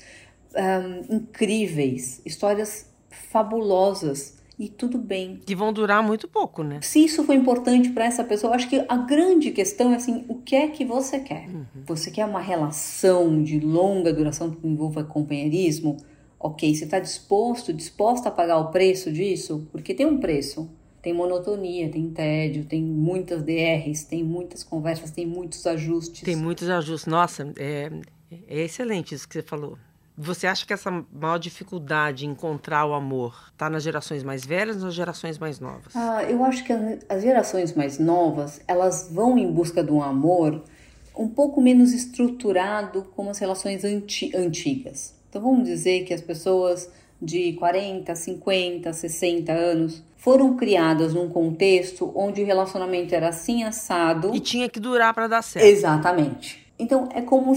um, incríveis, histórias fabulosas e tudo bem. Que vão durar muito pouco, né? Se isso for importante para essa pessoa, acho que a grande questão é assim, o que é que você quer? Uhum. Você quer uma relação de longa duração que envolva companheirismo? Ok, você está disposto, disposta a pagar o preço disso? Porque tem um preço. Tem monotonia, tem tédio, tem muitas D Rs, tem muitas conversas, tem muitos ajustes. Tem muitos ajustes. Nossa, é, é excelente isso que você falou. Você acha que essa maior dificuldade em encontrar o amor está nas gerações mais velhas ou nas gerações mais novas? Ah, eu acho que as gerações mais novas, elas vão em busca de um amor um pouco menos estruturado como as relações anti- antigas. Então vamos dizer que as pessoas de quarenta, cinquenta, sessenta anos foram criadas num contexto onde o relacionamento era assim assado. E tinha que durar para dar certo. Exatamente. Então é como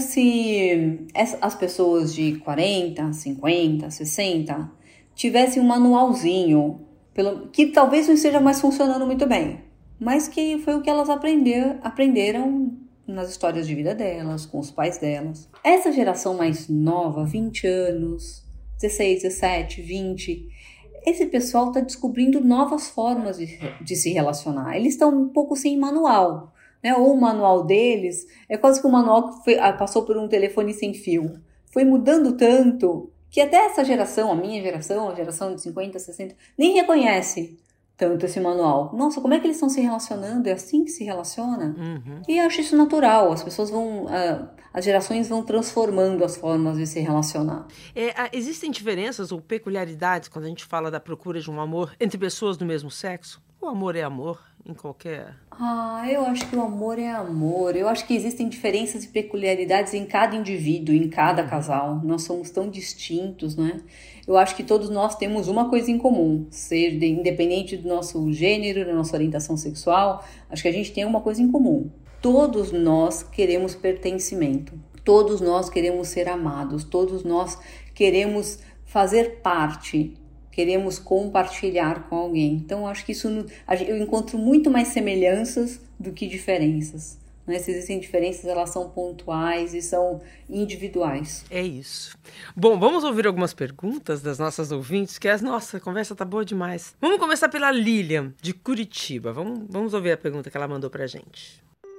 se as pessoas de quarenta, cinquenta, sessenta tivessem um manualzinho pelo, que talvez não esteja mais funcionando muito bem, mas que foi o que elas aprender, aprenderam nas histórias de vida delas, com os pais delas. Essa geração mais nova, vinte anos, dezesseis, dezessete, vinte, esse pessoal está descobrindo novas formas de, de se relacionar. Eles estão um pouco sem manual, né? Ou o manual deles é quase que um manual que foi, passou por um telefone sem fio. Foi mudando tanto que até essa geração, a minha geração, a geração de cinquenta, sessenta, nem reconhece tanto esse manual. Nossa, como é que eles estão se relacionando? É assim que se relaciona? Uhum. E eu acho isso natural. As pessoas vão... Uh, as gerações vão transformando as formas de se relacionar. É, existem diferenças ou peculiaridades quando a gente fala da procura de um amor entre pessoas do mesmo sexo? O amor é amor em qualquer... Ah, eu acho que o amor é amor. Eu acho que existem diferenças e peculiaridades em cada indivíduo, em cada casal. Nós somos tão distintos, né? Eu acho que todos nós temos uma coisa em comum, seja independente do nosso gênero, da nossa orientação sexual, acho que a gente tem uma coisa em comum. Todos nós queremos pertencimento, todos nós queremos ser amados, todos nós queremos fazer parte, queremos compartilhar com alguém. Então, acho que isso eu encontro muito mais semelhanças do que diferenças. Né? Se existem diferenças, elas são pontuais e são individuais. É isso. Bom, vamos ouvir algumas perguntas das nossas ouvintes, que as nossa, a conversa tá boa demais. Vamos começar pela Lilian, de Curitiba. Vamos, vamos ouvir a pergunta que ela mandou pra gente.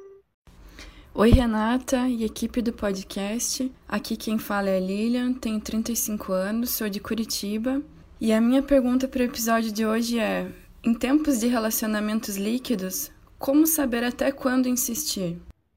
Oi, Renata e equipe do podcast. Aqui quem fala é a Lilian, tenho trinta e cinco anos, sou de Curitiba. E a minha pergunta para o episódio de hoje é: em tempos de relacionamentos líquidos, como saber até quando insistir?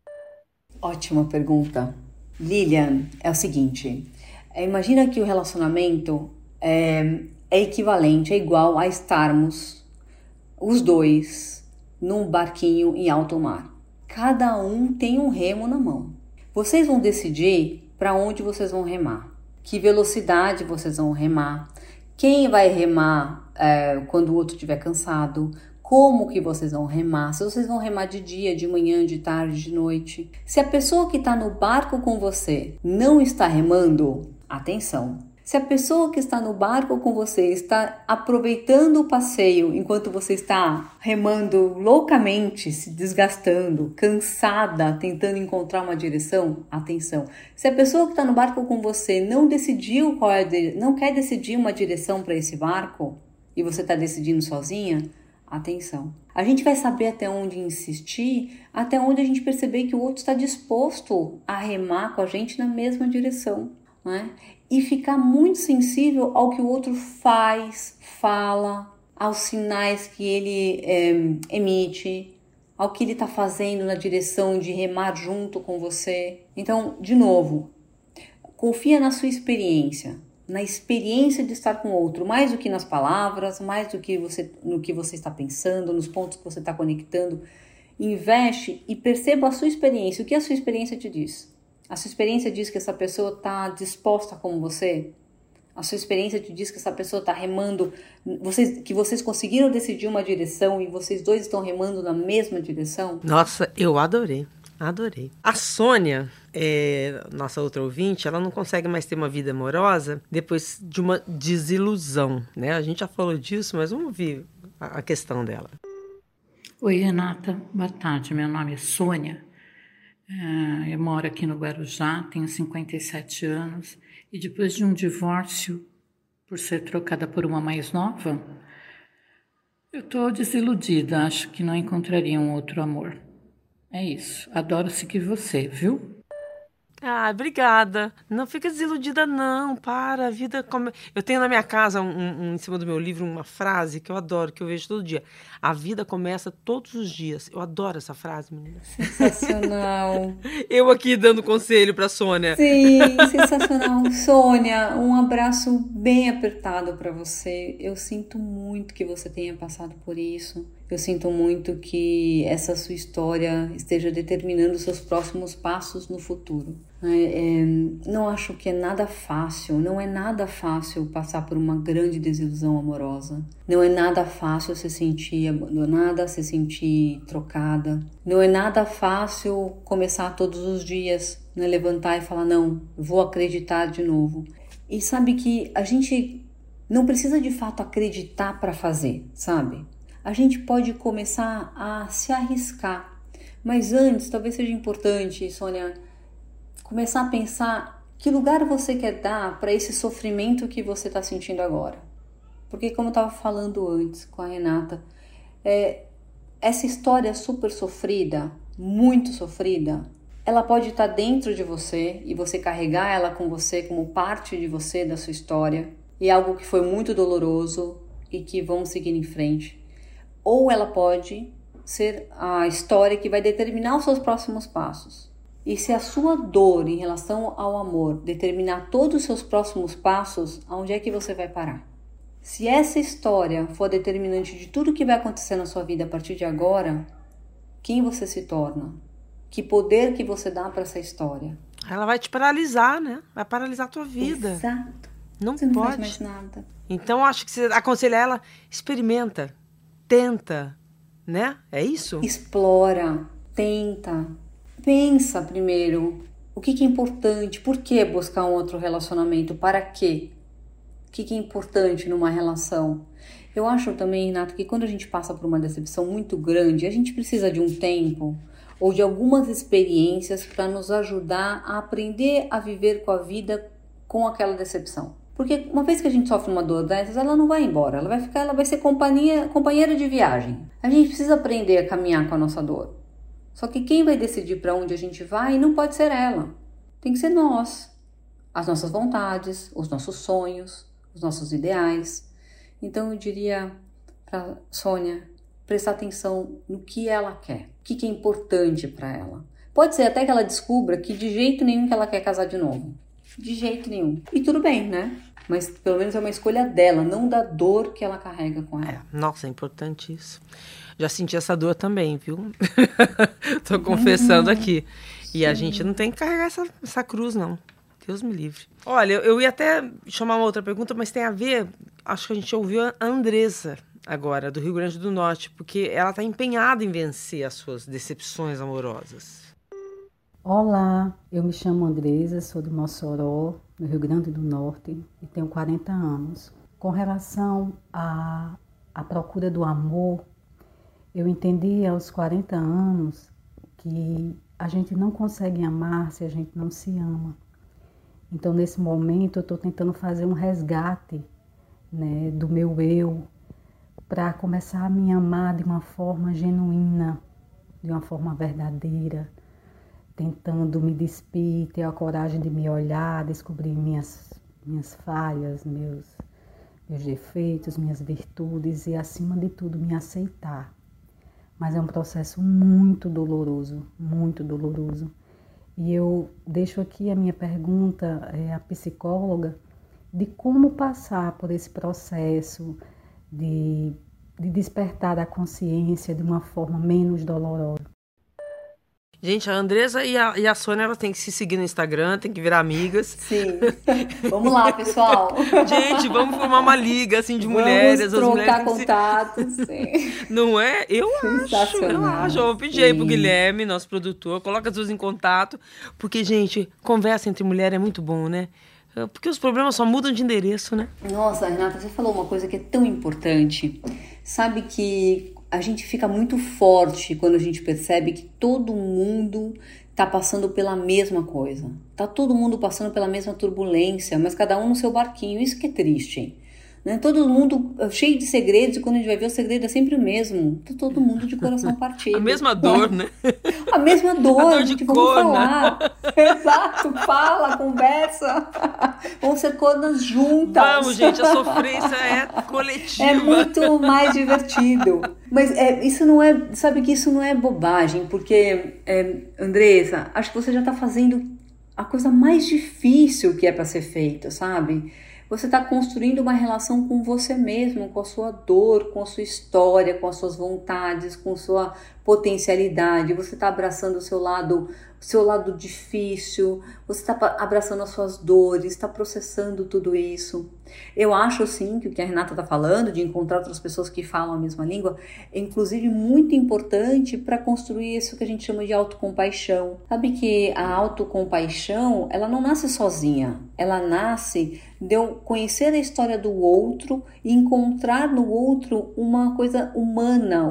Ótima pergunta. Lilian, é o seguinte, é, imagina que o relacionamento é, é equivalente, é igual a estarmos os dois num barquinho em alto mar. Cada um tem um remo na mão. Vocês vão decidir para onde vocês vão remar, que velocidade vocês vão remar, quem vai remar é, quando o outro estiver cansado, como que vocês vão remar, se vocês vão remar de dia, de manhã, de tarde, de noite. Se a pessoa que está no barco com você não está remando, atenção. Se a pessoa que está no barco com você está aproveitando o passeio enquanto você está remando loucamente, se desgastando, cansada, tentando encontrar uma direção, atenção. Se a pessoa que está no barco com você não decidiu qual é a dire... não quer decidir uma direção para esse barco e você está decidindo sozinha, atenção. A gente vai saber até onde insistir, até onde a gente perceber que o outro está disposto a remar com a gente na mesma direção, né? E ficar muito sensível ao que o outro faz, fala, aos sinais que ele é, emite, ao que ele está fazendo na direção de remar junto com você. Então, de novo, confia na sua experiência, na experiência de estar com o outro, mais do que nas palavras, mais do que você, no que você está pensando, nos pontos que você está conectando. Investe e perceba a sua experiência, o que a sua experiência te diz. A sua experiência diz que essa pessoa está disposta como você? A sua experiência te diz que essa pessoa está remando, vocês, que vocês conseguiram decidir uma direção e vocês dois estão remando na mesma direção? Nossa, eu adorei, adorei. A Sônia, é, nossa outra ouvinte, ela não consegue mais ter uma vida amorosa depois de uma desilusão, né? A gente já falou disso, mas vamos ouvir a, a questão dela. Oi, Renata, boa tarde, meu nome é Sônia. Eu moro aqui no Guarujá, tenho cinquenta e sete anos e depois de um divórcio, por ser trocada por uma mais nova, eu estou desiludida, acho que não encontraria um outro amor. É isso, adoro seguir você, viu? Ah, obrigada. Não fica desiludida não, para, a vida... Come... Eu tenho na minha casa, um, um, em cima do meu livro, uma frase que eu adoro, que eu vejo todo dia. A vida começa todos os dias. Eu adoro essa frase, menina. Sensacional. Eu aqui dando conselho pra Sônia. Sim, sensacional. Sônia, um abraço bem apertado pra você. Eu sinto muito que você tenha passado por isso. Eu sinto muito que essa sua história esteja determinando os seus próximos passos no futuro. É, é, não acho que é nada fácil, não é nada fácil passar por uma grande desilusão amorosa. Não é nada fácil se sentir abandonada, se sentir trocada. Não é nada fácil começar todos os dias, né, levantar e falar, não, vou acreditar de novo. E sabe que a gente não precisa de fato acreditar para fazer, sabe? A gente pode começar a se arriscar. Mas antes, talvez seja importante, Sônia, começar a pensar que lugar você quer dar para esse sofrimento que você está sentindo agora. Porque, como eu estava falando antes com a Renata, é, essa história super sofrida, muito sofrida, ela pode estar dentro de você e você carregar ela com você como parte de você, da sua história. E algo que foi muito doloroso e que vamos seguir em frente. ou ela pode ser a história que vai determinar os seus próximos passos. E se a sua dor em relação ao amor determinar todos os seus próximos passos, aonde é que você vai parar? Se essa história for determinante de tudo que vai acontecer na sua vida a partir de agora, quem você se torna? Que poder que você dá para essa história? Ela vai te paralisar, né? Vai paralisar a tua vida. Exato. Não você não pode. faz mais nada. Então, acho que você aconselha ela, experimenta, tenta, né? É isso? Explora, tenta, pensa primeiro. O que, que é importante? Por que buscar um outro relacionamento? Para quê? O que, que é importante numa relação? Eu acho também, Renato, que quando a gente passa por uma decepção muito grande, a gente precisa de um tempo ou de algumas experiências para nos ajudar a aprender a viver com a vida com aquela decepção. Porque uma vez que a gente sofre uma dor dessas, ela não vai embora, ela vai ficar, ela vai ser companhia, companheira de viagem. A gente precisa aprender a caminhar com a nossa dor. Só que quem vai decidir para onde a gente vai não pode ser ela. Tem que ser nós. As nossas vontades, os nossos sonhos, os nossos ideais. Então eu diria para Sônia prestar atenção no que ela quer, o que é importante para ela. Pode ser até que ela descubra que de jeito nenhum que ela quer casar de novo. De jeito nenhum. E tudo bem, né? Mas pelo menos é uma escolha dela, não da dor que ela carrega com ela. É, nossa, é importante isso. Já senti essa dor também, viu? Tô confessando aqui. E Sim. a gente não tem que carregar essa, essa cruz, não. Deus me livre. Olha, eu, eu ia até chamar uma outra pergunta, mas tem a ver... Acho que a gente ouviu a Andressa agora, do Rio Grande do Norte, porque ela está empenhada em vencer as suas decepções amorosas. Olá, eu me chamo Andressa, sou de Mossoró, no Rio Grande do Norte, e tenho quarenta anos. Com relação à, à procura do amor, eu entendi aos quarenta anos que a gente não consegue amar se a gente não se ama. Então, nesse momento, eu estou tentando fazer um resgate, né, do meu eu, para começar a me amar de uma forma genuína, de uma forma verdadeira, tentando me despir, ter a coragem de me olhar, descobrir minhas, minhas falhas, meus, meus defeitos, minhas virtudes e, acima de tudo, me aceitar. Mas é um processo muito doloroso, muito doloroso. E eu deixo aqui a minha pergunta é, à psicóloga de como passar por esse processo de, de despertar da consciência de uma forma menos dolorosa. Gente, a Andressa e a, e a Sônia, elas têm que se seguir no Instagram, tem que virar amigas. Sim. Vamos lá, pessoal. Gente, vamos formar uma liga, assim, de vamos mulheres. Vamos trocar as mulheres contatos, se... sim. Não é? Eu acho, eu acho. Eu vou pedir aí pro Guilherme, nosso produtor, coloca as duas em contato, porque, gente, conversa entre mulheres é muito bom, né? Porque os problemas só mudam de endereço, né? Nossa, Renata, você falou uma coisa que é tão importante. Sabe que a gente fica muito forte quando a gente percebe que todo mundo está passando pela mesma coisa. Tá todo mundo passando pela mesma turbulência, mas cada um no seu barquinho. Isso que é triste, né? Todo mundo cheio de segredos e quando a gente vai ver o segredo é sempre o mesmo. Tá todo mundo de coração partido. A mesma dor, né? A mesma dor. A dor de gente, cor, vamos falar. Né? Exato, fala, conversa. Vamos ser cornas juntas. Vamos, gente, a sofrência é coletiva. É muito mais divertido. Mas é, isso não é, sabe que isso não é bobagem, porque, é, Andressa, acho que você já está fazendo a coisa mais difícil que é para ser feita, sabe? Você está construindo uma relação com você mesmo, com a sua dor, com a sua história, com as suas vontades, com a sua potencialidade. Você está abraçando o seu lado, o seu lado difícil, você está abraçando as suas dores, está processando tudo isso. Eu acho, sim, que o que a Renata está falando, de encontrar outras pessoas que falam a mesma língua, é inclusive muito importante para construir isso que a gente chama de autocompaixão. Sabe que a autocompaixão, ela não nasce sozinha, ela nasce de eu conhecer a história do outro e encontrar no outro uma coisa humana,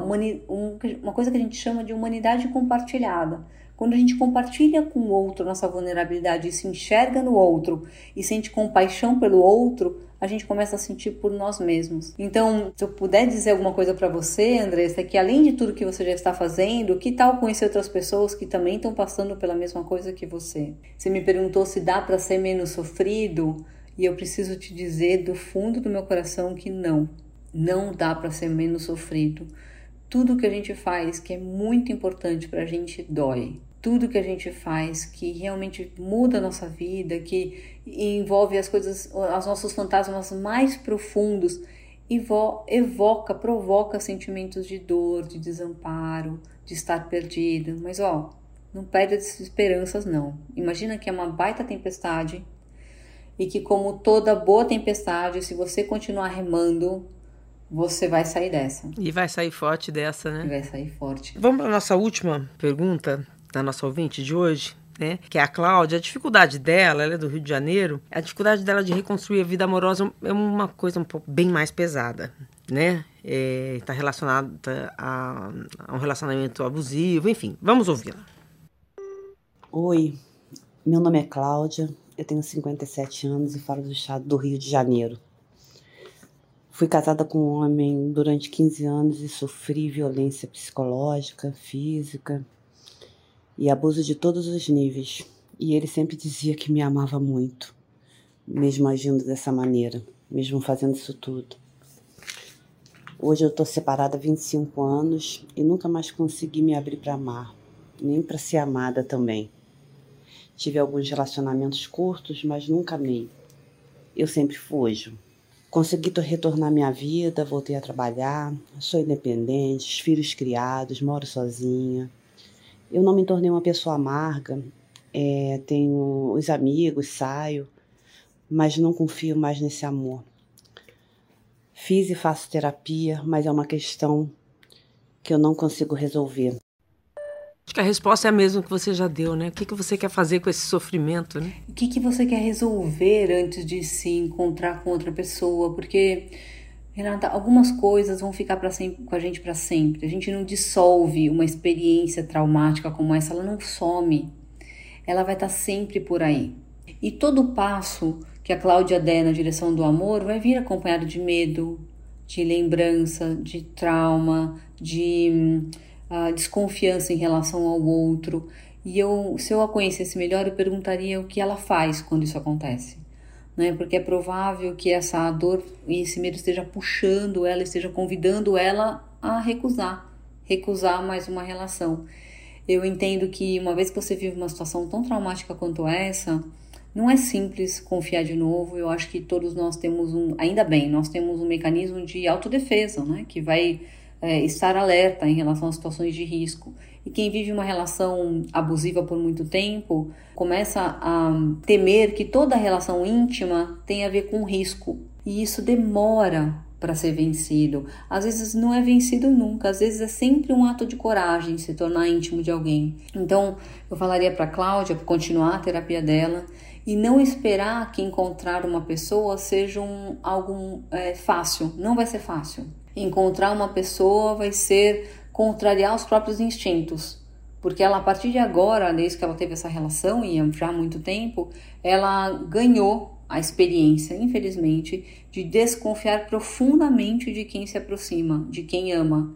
uma coisa que a gente chama de humanidade compartilhada. Quando a gente compartilha com o outro nossa vulnerabilidade e se enxerga no outro e sente compaixão pelo outro, a gente começa a sentir por nós mesmos. Então, se eu puder dizer alguma coisa para você, Andressa, é que além de tudo que você já está fazendo, que tal conhecer outras pessoas que também estão passando pela mesma coisa que você? Você me perguntou se dá para ser menos sofrido e eu preciso te dizer do fundo do meu coração que não. Não dá para ser menos sofrido. Tudo que a gente faz que é muito importante pra gente dói. Tudo que a gente faz que realmente muda a nossa vida, que envolve as coisas, os nossos fantasmas mais profundos, evoca, provoca sentimentos de dor, de desamparo, de estar perdido. Mas ó, não perde as esperanças não. Imagina que é uma baita tempestade e que, como toda boa tempestade, se você continuar remando, você vai sair dessa. E vai sair forte dessa, né? E vai sair forte. Vamos para a nossa última pergunta da nossa ouvinte de hoje, né? Que é a Cláudia. A dificuldade dela, ela é do Rio de Janeiro, a dificuldade dela de reconstruir a vida amorosa é uma coisa um pouco bem mais pesada, né? Está é, relacionada a, a um relacionamento abusivo, enfim. Vamos ouvi-la. Oi, meu nome é Cláudia, eu tenho cinquenta e sete anos e falo do estado do Rio de Janeiro. Fui casada com um homem durante quinze anos e sofri violência psicológica, física e abuso de todos os níveis. E ele sempre dizia que me amava muito, mesmo agindo dessa maneira, mesmo fazendo isso tudo. Hoje eu estou separada há vinte e cinco anos e nunca mais consegui me abrir para amar, nem para ser amada também. Tive alguns relacionamentos curtos, mas nunca amei. Eu sempre fujo. Consegui retornar à minha vida, voltei a trabalhar, sou independente, filhos criados, moro sozinha. Eu não me tornei uma pessoa amarga, é, tenho os amigos, saio, mas não confio mais nesse amor. Fiz e faço terapia, mas é uma questão que eu não consigo resolver. Acho que a resposta é a mesma que você já deu, né? O que, que você quer fazer com esse sofrimento, né? O que, que você quer resolver antes de se encontrar com outra pessoa? Porque, Renata, algumas coisas vão ficar pra sempre, com a gente para sempre. A gente não dissolve uma experiência traumática como essa, ela não some. Ela vai estar sempre por aí. E todo passo que a Cláudia der na direção do amor vai vir acompanhado de medo, de lembrança, de trauma, de uh, desconfiança em relação ao outro. E eu, se eu a conhecesse melhor, eu perguntaria o que ela faz quando isso acontece. Né? Porque é provável que essa dor e esse medo esteja puxando ela, esteja convidando ela a recusar, recusar mais uma relação. Eu entendo que uma vez que você vive uma situação tão traumática quanto essa, não é simples confiar de novo. Eu acho que todos nós temos um, ainda bem, nós temos um mecanismo de autodefesa, né? Que vai é, estar alerta em relação a situações de risco. E quem vive uma relação abusiva por muito tempo começa a temer que toda relação íntima tem a ver com risco. E isso demora para ser vencido. Às vezes não é vencido nunca, às vezes é sempre um ato de coragem se tornar íntimo de alguém. Então, eu falaria para a Cláudia continuar a terapia dela e não esperar que encontrar uma pessoa seja um, algo é, fácil. Não vai ser fácil. Encontrar uma pessoa vai ser contrariar os próprios instintos. Porque ela, a partir de agora, desde que ela teve essa relação, e já há muito tempo, ela ganhou a experiência, infelizmente, de desconfiar profundamente de quem se aproxima, de quem ama.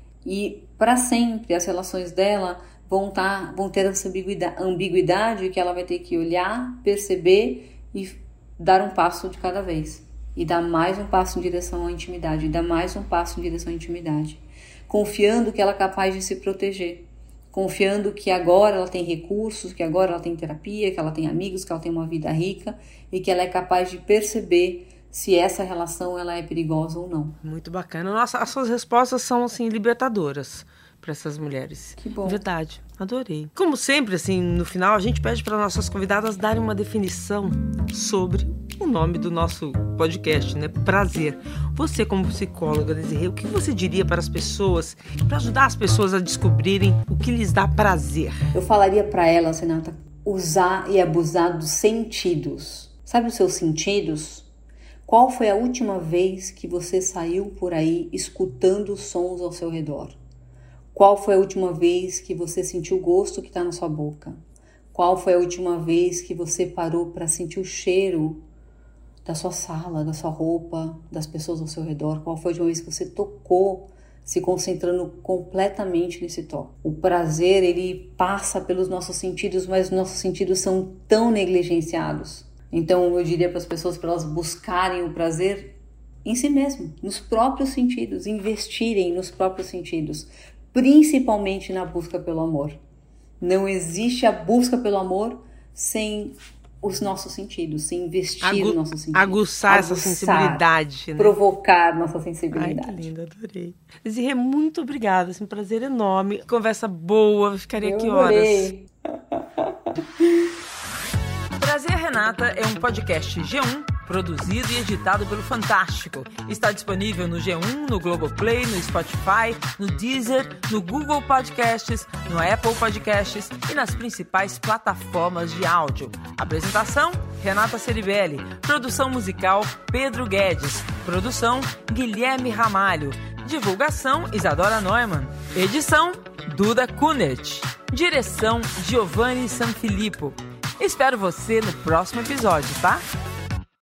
E, para sempre, as relações dela vão, tá, vão ter essa ambiguidade, ambiguidade que ela vai ter que olhar, perceber e dar um passo de cada vez. E dar mais um passo em direção à intimidade, e dar mais um passo em direção à intimidade. Confiando que ela é capaz de se proteger. Confiando que agora ela tem recursos, que agora ela tem terapia, que ela tem amigos, que ela tem uma vida rica e que ela é capaz de perceber se essa relação ela é perigosa ou não. Muito bacana. Nossa, as suas respostas são, assim, libertadoras para essas mulheres. Que bom. Verdade, adorei. Como sempre, assim, no final, a gente pede para nossas convidadas darem uma definição sobre o nome do nosso podcast, né? Prazer. Você, como psicóloga, Desirê, o que você diria para as pessoas, para ajudar as pessoas a descobrirem o que lhes dá prazer? Eu falaria para elas, Renata, usar e abusar dos sentidos. Sabe os seus sentidos? Qual foi a última vez que você saiu por aí escutando os sons ao seu redor? Qual foi a última vez que você sentiu o gosto que está na sua boca? Qual foi a última vez que você parou para sentir o cheiro da sua sala, da sua roupa, das pessoas ao seu redor? Qual foi a última vez que você tocou, se concentrando completamente nesse toque? O prazer, ele passa pelos nossos sentidos, mas nossos sentidos são tão negligenciados. Então, eu diria para as pessoas, para elas buscarem o prazer em si mesmo, nos próprios sentidos, investirem nos próprios sentidos, principalmente na busca pelo amor. Não existe a busca pelo amor sem os nossos sentidos, sem investir Agu- nos nossos sentidos. Aguçar, aguçar essa sensibilidade, né? Provocar nossa sensibilidade. Ai, que lindo, adorei. Desirê, muito obrigada, é um prazer enorme. Conversa boa, ficaria Eu aqui adorei. horas. Prazer Renata é um podcast G um, produzido e editado pelo Fantástico. Está disponível no G um, no Globoplay, no Spotify, no Deezer, no Google Podcasts, no Apple Podcasts e nas principais plataformas de áudio. Apresentação, Renata Ceribelli. Produção musical, Pedro Guedes. Produção, Guilherme Ramalho. Divulgação, Isadora Neumann. Edição, Duda Kunert. Direção, Giovanni Sanfilippo. Espero você no próximo episódio, tá?